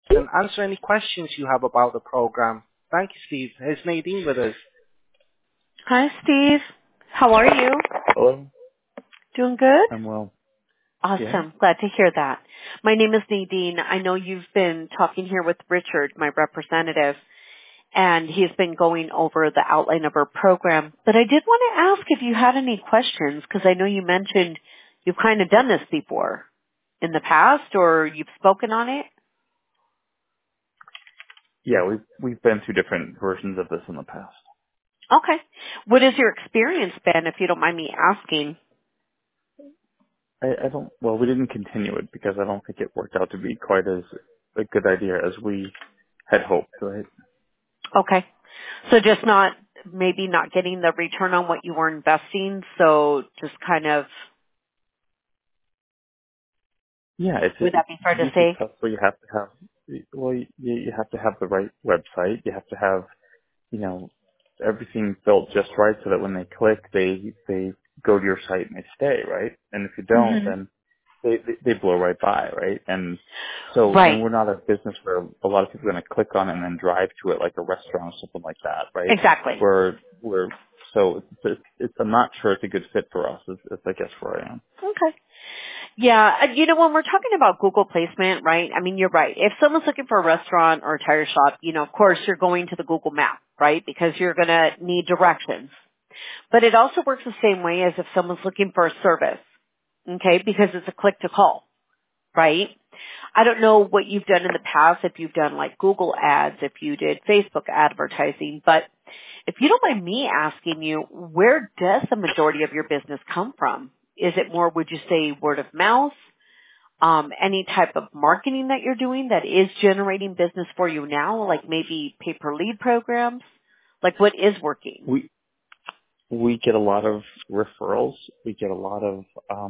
and answer any questions you have about the program. Thank you, Steve. Is Nadine with us? Hi, Steve. How are you? Hello. Doing good? I'm well. Yeah. Awesome. Glad to hear that. My name is Nadine. I know you've been talking here with Richard, my representative, and he's been going over the outline of our program. But I did want to ask if you had any questions, because I know you mentioned you've kind of done this before in the past, or you've spoken on it. Yeah, we've been through different versions of this in the past. Okay. What has your experience been, if you don't mind me asking? I don't, well, we didn't continue it because I don't think it worked out to be quite as a good idea as we had hoped, right? Okay. So just maybe not getting the return on what you were investing, so just kind of, Yeah, would that be fair to to be say? successful, you have to have, well, you have to have the right website. You have to have, you know, everything built just right so that when they click, they go to your site and they stay, right? And if you don't, Hmm. then they blow right by, right? And so, and Right. we're not a business where a lot of people are going to click on it and then drive to it like a restaurant or something like that, right? Exactly. We're so I'm not sure it's a good fit for us. Is I guess where I am. Okay. Yeah, when we're talking about Google placement, right, I mean, you're right. If someone's looking for a restaurant or a tire shop, of course you're going to the Google map, right, because you're going to need directions. But it also works the same way as if someone's looking for a service, okay, because it's a click to call, right? I don't know what you've done in the past, if you've done like Google ads, if you did Facebook advertising, but if you don't mind me asking you, where does the majority of your business come from? Is it more, would you say, word of mouth? Any type of marketing that you're doing that is generating business for you now, like maybe pay-per-lead programs? Like what is working? We get a lot of referrals. We get a lot of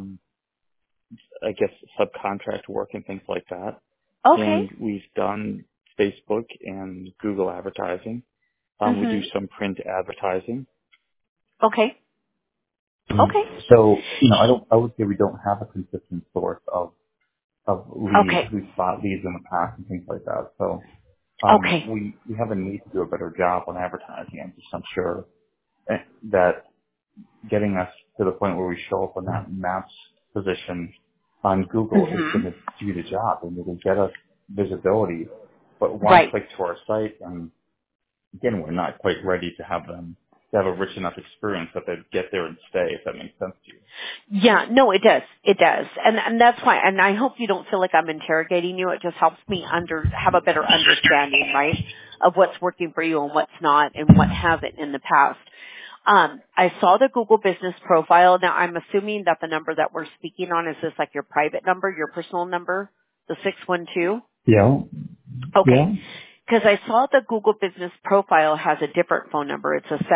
I guess subcontract work and things like that. Okay. And we've done Facebook and Google advertising. We do Mhm. some print advertising. Okay. Okay. So, I would say we don't have a consistent source of leads. Okay. We've bought leads in the past and things like that. So, Okay. we have a need to do a better job on advertising. I'm sure that getting us to the point where we show up on that maps position on Google is Mhm. going to do the job and it'll get us visibility. But one Right. click to our site, and again, we're not quite ready to have them to have a rich enough experience that they get there and stay, if that makes sense to you. Yeah, no, it does. It does. And that's why, and I hope you don't feel like I'm interrogating you. It just helps me have a better understanding, right, of what's working for you and what's not and what hasn't in the past. I saw the Google business profile. Now I'm assuming that the number that we're speaking on is this like your private number, your personal number, the 612? Yeah. Okay. Yeah. Because I saw the Google business profile has a different phone number. It's a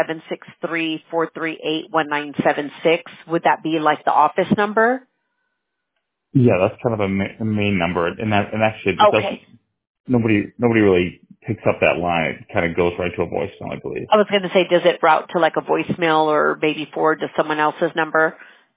763-438-1976. Would that be like the office number? Yeah, that's kind of a main number, and actually it doesn't. Okay. Nobody really picks up that line. It kind of goes right to a voicemail, I believe. I was going to say, does it route to like a voicemail or maybe forward to someone else's number?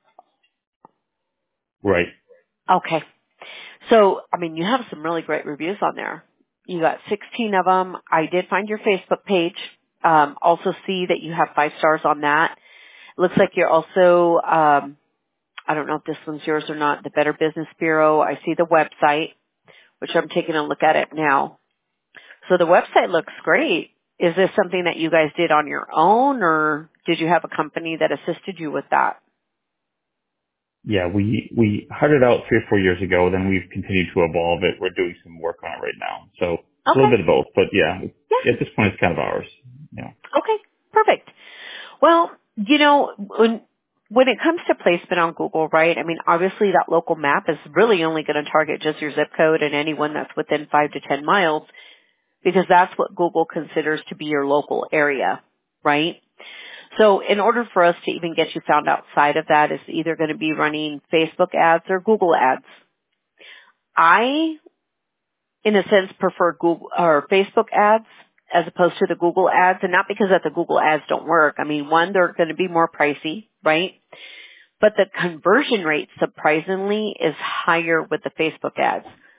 Right. Okay. So, I mean, you have some really great reviews on there. You got 16 of them. I did find your Facebook page. Also see that you have 5 stars on that. Looks like you're also, I don't know if this one's yours or not, the Better Business Bureau. I see the website, which I'm taking a look at it now. So the website looks great. Is this something that you guys did on your own, or did you have a company that assisted you with that? Yeah, we hired it out 3 or 4 years ago, then we've continued to evolve it. We're doing some work on it right now. So a little Okay. bit of both, but yeah, Yeah. at this point it's kind of ours. Yeah. Okay. Perfect. Well, when it comes to placement on Google, right, I mean, obviously that local map is really only going to target just your zip code and anyone that's within 5 to 10 miles because that's what Google considers to be your local area, right? So in order for us to even get you found outside of that, it's either going to be running Facebook ads or Google ads. I, in a sense, prefer Google or Facebook ads as opposed to the Google ads, and not because that the Google ads don't work. I mean, one, they're going to be more pricey, right? But the conversion rate, surprisingly, is higher with the Facebook ads.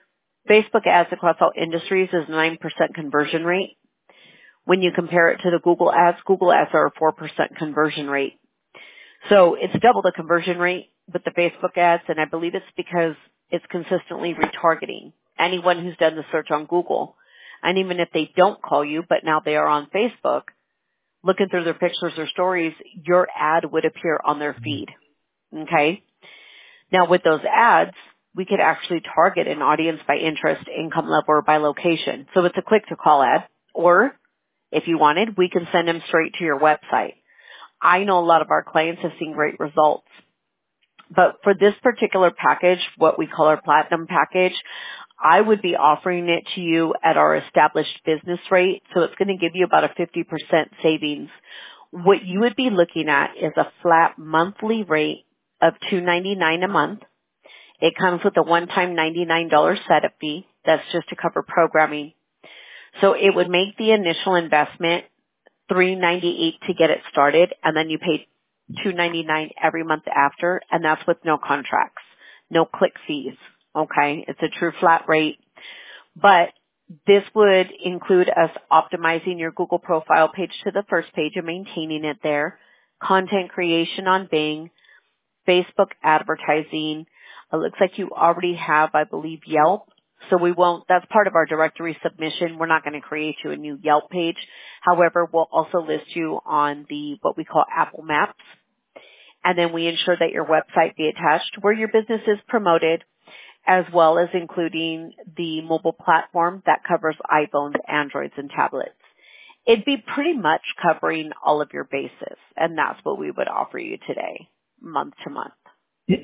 Facebook ads across all industries is 9% conversion rate. When you compare it to the Google ads are a 4% conversion rate. So it's double the conversion rate with the Facebook ads, and I believe it's because it's consistently retargeting anyone who's done the search on Google. And even if they don't call you, but now they are on Facebook, looking through their pictures or stories, your ad would appear on their feed. Okay? Now with those ads, we could actually target an audience by interest, income level, or by location. So it's a click-to-call ad. Or if you wanted, we can send them straight to your website. I know a lot of our clients have seen great results. But for this particular package, what we call our platinum package, I would be offering it to you at our established business rate. So it's going to give you about a 50% savings. What you would be looking at is a flat monthly rate of $299 a month. It comes with a one-time $99 setup fee. That's just to cover programming. So it would make the initial investment $398 to get it started, and then you pay $299 every month after, and that's with no contracts, no click fees. Okay, it's a true flat rate. But this would include us optimizing your Google profile page to the first page and maintaining it there, content creation on Bing, Facebook advertising. It looks like you already have, I believe, Yelp. So we won't, that's part of our directory submission. We're not going to create you a new Yelp page. However, we'll also list you on the, what we call Apple Maps. And then we ensure that your website be attached where your business is promoted, as well as including the mobile platform that covers iPhones, Androids, and tablets. It'd be pretty much covering all of your bases. And that's what we would offer you today, month to month. Yeah.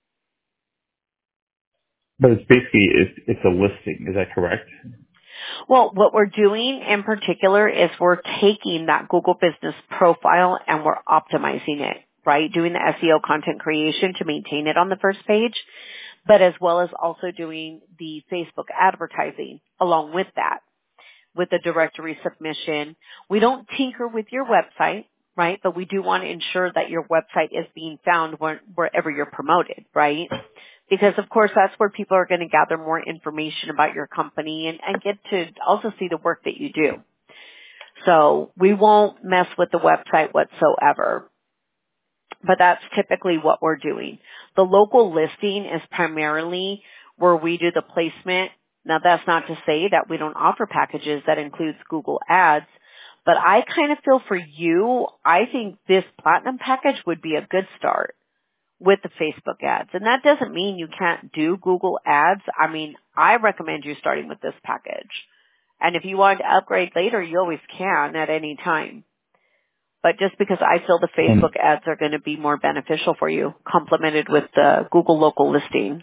But it's basically, it's a listing. Is that correct? Well, what we're doing in particular is we're taking that Google business profile and we're optimizing it, right? Doing the SEO content creation to maintain it on the first page, but as well as also doing the Facebook advertising along with that, with the directory submission. We don't tinker with your website, right? But we do want to ensure that your website is being found wherever you're promoted, right? Because of course that's where people are going to gather more information about your company and get to also see the work that you do. So we won't mess with the website whatsoever. But that's typically what we're doing. The local listing is primarily where we do the placement. Now that's not to say that we don't offer packages that includes Google ads, but I kind of feel for you, I think this platinum package would be a good start with the Facebook ads. And that doesn't mean you can't do Google ads. I mean, I recommend you starting with this package. And if you want to upgrade later, you always can at any time. But just because I feel the Facebook ads are going to be more beneficial for you, complemented with the Google local listing.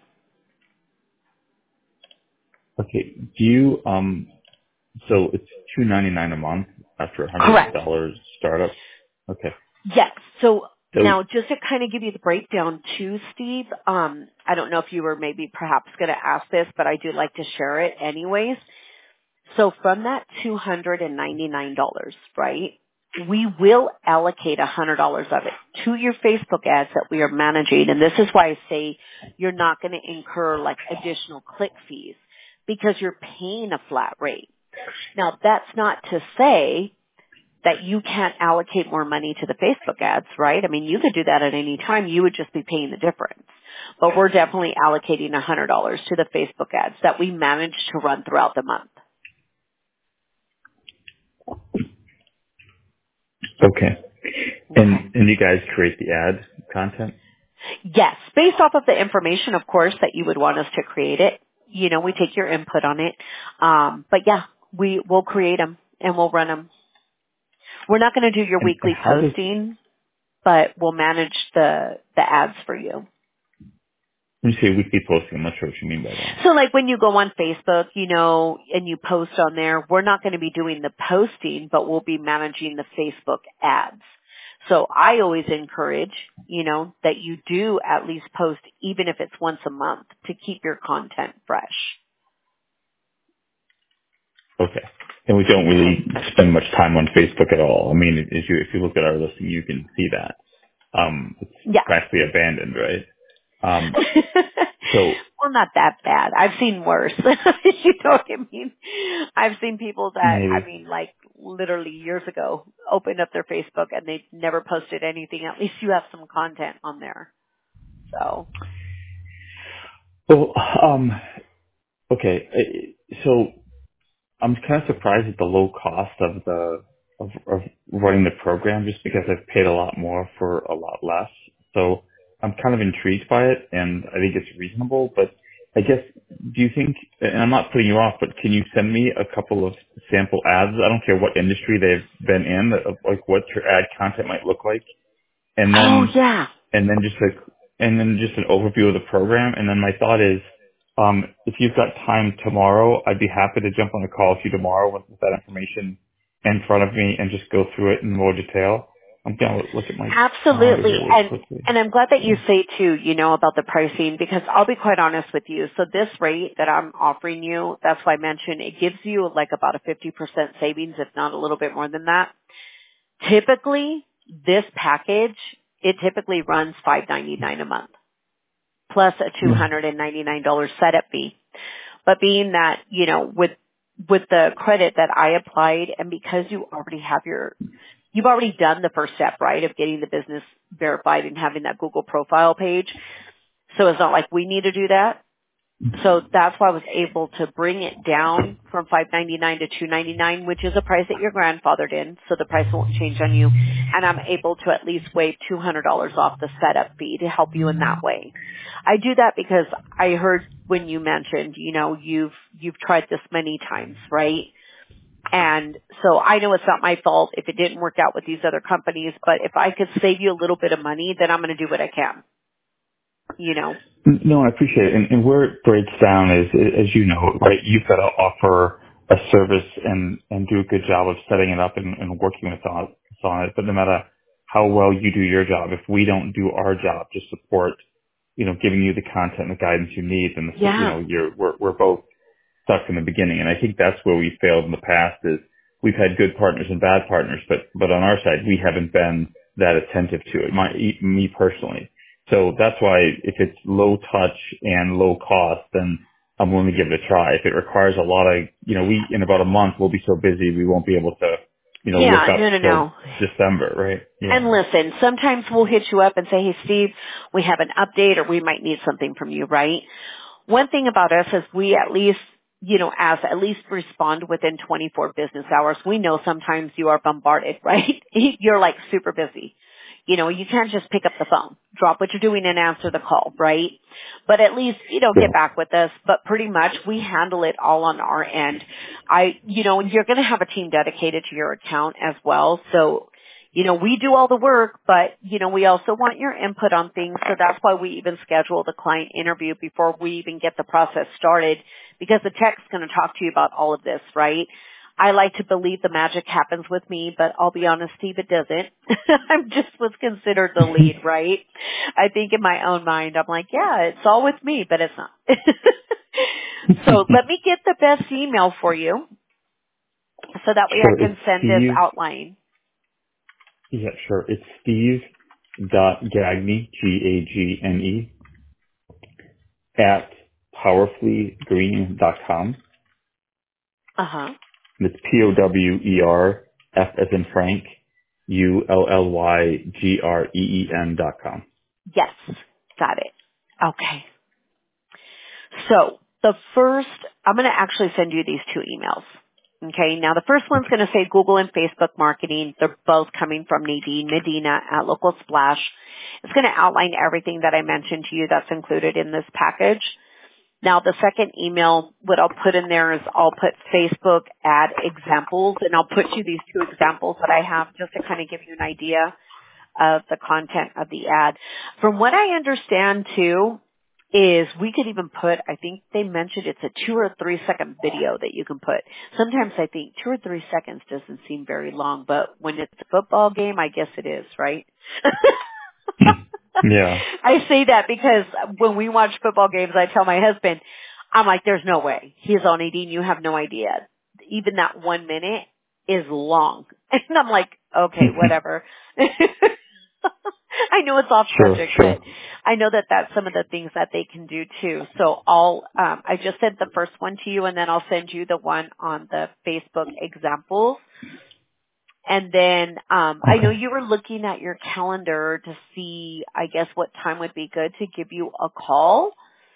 Okay. Do you, so it's $299 a month after $100 startup? Okay. Yes. So now, just to kind of give you the breakdown too, Steve, I don't know if you were maybe perhaps going to ask this, but I do like to share it anyways. So from that $299, right, we will allocate $100 of it to your Facebook ads that we are managing. And this is why I say you're not going to incur like additional click fees because you're paying a flat rate. Now, that's not to say that you can't allocate more money to the Facebook ads, right? I mean, you could do that at any time. You would just be paying the difference. But we're definitely allocating $100 to the Facebook ads that we manage to run throughout the month. Okay. And you guys create the ad content? Yes. Based off of the information, of course, that you would want us to create it. You know, we take your input on it. But yeah, we'll create them and we'll run them. We're not going to do your weekly posting, but we'll manage the ads for you. When you say weekly posting, I'm not sure what you mean by that. So like when you go on Facebook, you know, and you post on there, we're not going to be doing the posting, but we'll be managing the Facebook ads. So I always encourage, you know, that you do at least post even if it's once a month to keep your content fresh. Okay. And we don't really spend much time on Facebook at all. I mean, if you look at our listing, you can see that. It's practically abandoned, right? So, well, not that bad. I've seen worse. You know what I mean? I've seen people that, maybe. I mean, like literally years ago, opened up their Facebook and they never posted anything. At least you have some content on there. So. Well, okay. So I'm kind of surprised at the low cost of running the program, just because I've paid a lot more for a lot less. So I'm kind of intrigued by it, and I think it's reasonable. But I guess, do you think? And I'm not putting you off, but can you send me a couple of sample ads? I don't care what industry they've been in, of like what your ad content might look like, and Oh then yeah. and then just an overview of the program. And then my thought is, if you've got time tomorrow, I'd be happy to jump on a call with you tomorrow with that information in front of me and just go through it in more detail. I'm gonna look at my calendar Absolutely. here really quickly. And I'm glad that you Yeah. say too, about the pricing, because I'll be quite honest with you. So this rate that I'm offering you, that's why I mentioned it gives you like about a 50% savings, if not a little bit more than that. Typically, this package, it typically runs $599 a month plus a Yeah. $299 setup fee. But being that, with the credit that I applied, and because you already have you've already done the first step, right, of getting the business verified and having that Google profile page. So it's not like we need to do that. So that's why I was able to bring it down from $599 to $299, which is a price that you're grandfathered in, so the price won't change on you. And I'm able to at least waive $200 off the setup fee to help you in that way. I do that because I heard when you mentioned, you've tried this many times, right? And so I know it's not my fault if it didn't work out with these other companies, but if I could save you a little bit of money, then I'm going to do what I can, No, I appreciate it. And where it breaks down is, as you know, right, you've got to offer a service and do a good job of setting it up and working with us on it. But no matter how well you do your job, if we don't do our job to support, giving you the content and the guidance you need, then, Yeah. we're both stuck in the beginning. And I think that's where we failed in the past is we've had good partners and bad partners, but on our side, we haven't been that attentive to it, me personally. So that's why if it's low touch and low cost, then I'm willing to give it a try. If it requires a lot of, in about a month, we'll be so busy, we won't be able to, look Yeah, up till no. December, right? And Yeah. listen, sometimes we'll hit you up and say, hey, Steve, we have an update or we might need something from you, right? One thing about us is we at least, at least respond within 24 business hours. We know sometimes you are bombarded, right? You're like super busy. You can't just pick up the phone, drop what you're doing and answer the call, right? But at least, Yeah. get back with us. But pretty much we handle it all on our end. You're going to have a team dedicated to your account as well. So, we do all the work, but, we also want your input on things. So that's why we even schedule the client interview before we even get the process started, because the tech's going to talk to you about all of this, right? I like to believe the magic happens with me, but I'll be honest, Steve, it doesn't. I'm just what's considered the lead, right? I think in my own mind, I'm like, yeah, it's all with me, but it's not. So let me get the best email for you so that way I Sure. can It's send this Steve. outline. Yeah, sure. It's Steve.Gagne, Gagne, at powerfullygreen.com. Uh-huh. It's POWER, F as in Frank, ULLYGREEN.com. Yes, got it. Okay. So I'm going to actually send you these two emails. Okay, now the first one's going to say Google and Facebook marketing. They're both coming from Nadine Medina at Local Splash. It's going to outline everything that I mentioned to you that's included in this package. Now the second email, what I'll put in there is I'll put Facebook ad examples, and I'll put you these two examples that I have just to kind of give you an idea of the content of the ad. From what I understand too, is we could even put, I think they mentioned it's a 2 or 3 second video that you can put. Sometimes I think 2 or 3 seconds doesn't seem very long, but when it's a football game, I guess it is, right? Yeah. I say that because when we watch football games, I tell my husband, I'm like, there's no way. He's on Nadine, you have no idea. Even that 1 minute is long. And I'm like, okay, whatever. I know it's off Sure, subject, sure. but I know that that's some of the things that they can do too. So I just sent the first one to you, and then I'll send you the one on the Facebook examples. And then I know Okay. you were looking at your calendar to see, I guess, what time would be good to give you a call.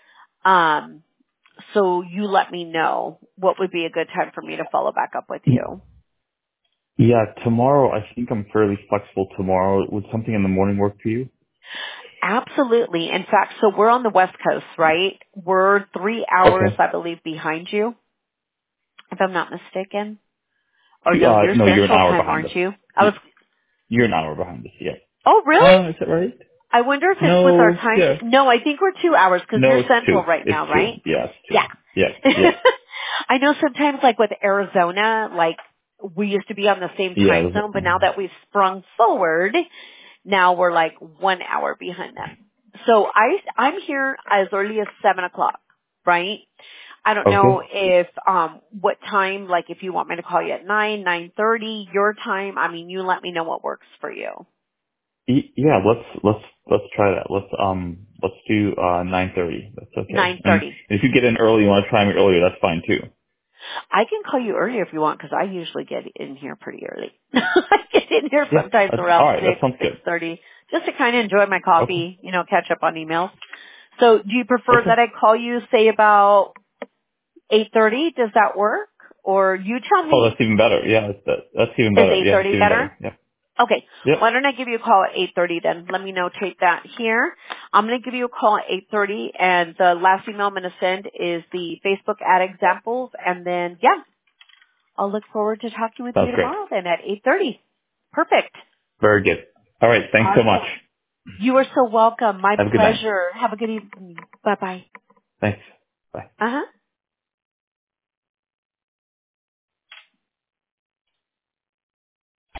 So you let me know what would be a good time for me to follow back up with you. Yeah, tomorrow, I think I'm fairly flexible tomorrow. Would something in the morning work for you? Absolutely. In fact, so we're on the West Coast, right? We're 3 hours, Okay. I believe, behind you, if I'm not mistaken. Oh no, you're No, you're an Central hour Time, behind us. aren't you? You- You're an hour behind us, yeah. Oh really? Is that right? I wonder if it's with our No, time. yeah. No, I think we're 2 hours because No, you're it's Central two. right It's now, two. right? Yeah, it's two. Yeah. Yeah, yeah. I know sometimes like with Arizona, like we used to be on the same Yeah, time zone, but now that we've sprung forward, now we're like 1 hour behind them. So I'm here as early as 7:00, right? I don't know okay. if what time, like if you want me to call you at 9:30 your time. I mean, you let me know what works for you. Yeah, let's try that. Let's do 9:30. That's okay. And 9:30. if you get in early, you want to try me earlier, that's fine too. I can call you earlier if you want because I usually get in here pretty early. I get in here Yeah. sometimes All around right, that sounds good. 6:30, just to kind of enjoy my Okay. coffee, catch up on emails. So do you prefer Okay. that I call you, say, about 8:30? Does that work? Or you tell Oh, me, that's even better. Yeah, that's even is better. Yeah, that's 8:30 even better? better. Yeah. Okay. Yep. Why don't I give you a call at 8:30 then? Let me notate that here. I'm going to give you a call at 8:30, and the last email I'm going to send is the Facebook ad examples, and then, yeah, I'll look forward to talking with Sounds you great. tomorrow then at 8:30. Perfect. Very good. All right. Thanks so much. Awesome. You are so welcome. My Have a good night. pleasure. Have a good evening. Bye-bye. Thanks. Bye. Uh-huh.